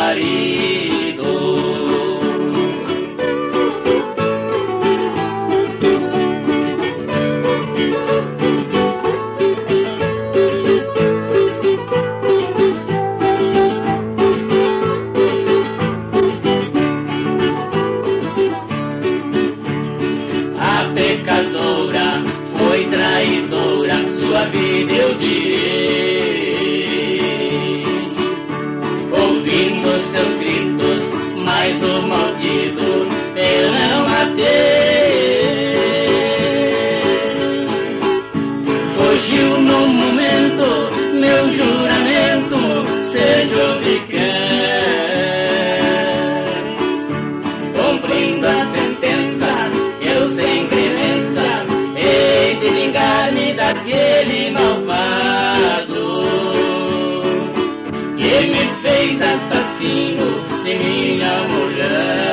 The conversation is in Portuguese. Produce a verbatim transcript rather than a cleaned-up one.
marido. A pecadora foi traidora, sua vida eu tirei. Ouvindo seus gritos, mas o maldito eu não matei. Fugiu no momento, meu juramento, seja o que quer. Cumprindo a sentença, eu sem crença, hei de vingar-me daquele malvado que me fez assassino de minha mulher.